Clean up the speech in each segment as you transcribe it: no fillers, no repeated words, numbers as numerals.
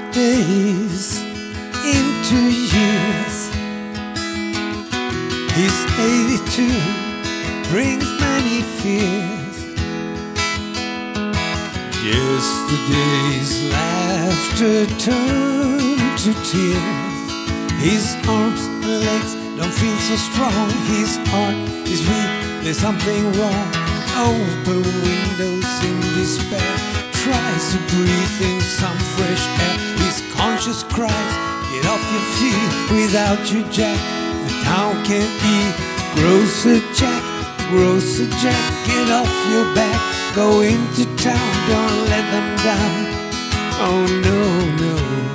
days into years. His 82 brings many fears. Yesterday's laughter turned to tears. His arms and legs don't feel so strong. His heart is weak, there's something wrong. Open windows in despair, tries to breathe in some fresh air. His conscience cries, get off your feet without you, Jack. The town can't eat. Grocer Jack, Grocer Jack, get off your back. Go into town, don't let them down. Oh no, no.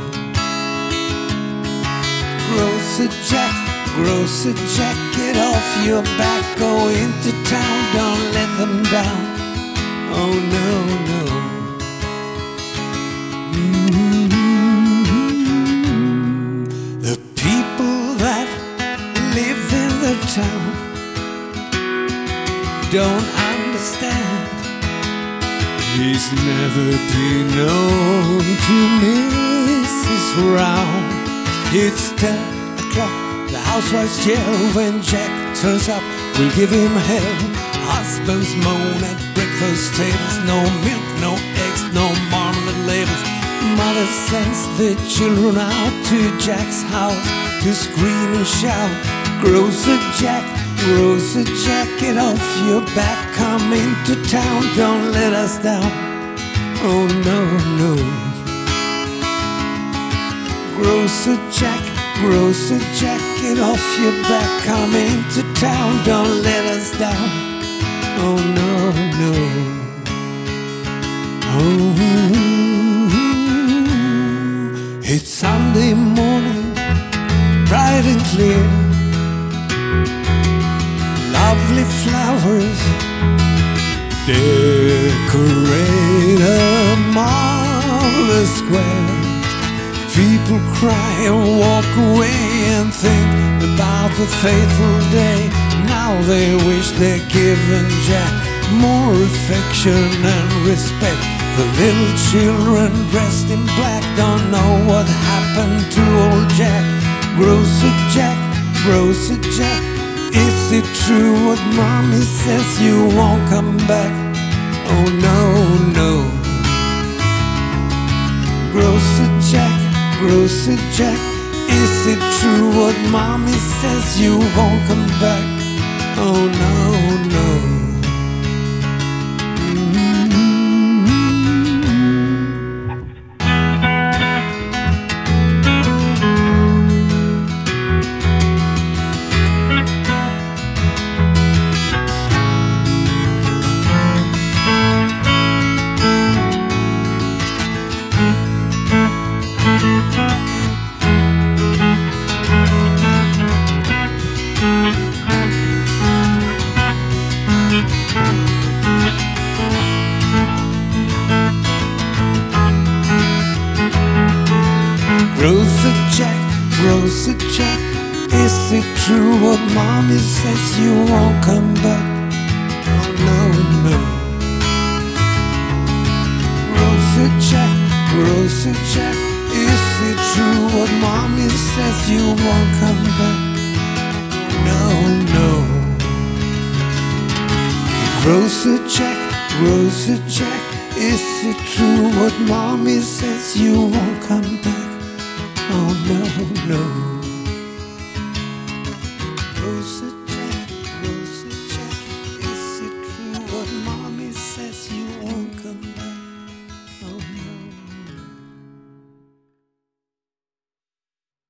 Grocer Jack, Grocer Jack, get off your back. Go into town, don't let them down. Oh no, no. The people that live in the town don't understand. He's never been known to miss his round. It's 10 o'clock, the housewives yell when Jack turns up. We'll give him hell. Husbands moan at breakfast tables. No milk, no eggs, no marmalade labels. Mother sends the children out to Jack's house to scream and shout. Grocer Jack, Grocer Jack, get off your back. Come into town, don't let us down. Oh no, no. Grocer Jack, Grocer Jack, get off your back. Come into town, don't let us down. Oh no, no. Oh, it's Sunday morning, bright and clear. Lovely flowers decorate a marvelous square. People cry and walk away and think about the fateful day. Now they wish they'd given Jack more affection and respect. The little children dressed in black don't know what happened to old Jack. Grocer Jack, Grocer Jack, is it true what mommy says, you won't come back? Oh no, no. Grocer Jack, Grocer Jack, is it true what mommy says, you won't come back? Oh no, no. Grocer Jack, Grocer Jack, is it true what mommy says, you won't come back? Oh no, no. Grocer Jack, Grocer Jack, is it true what mommy says, you won't come back? No, no. Grocer Jack, Grocer Jack, is it true what mommy says, you won't come back? Oh no, no.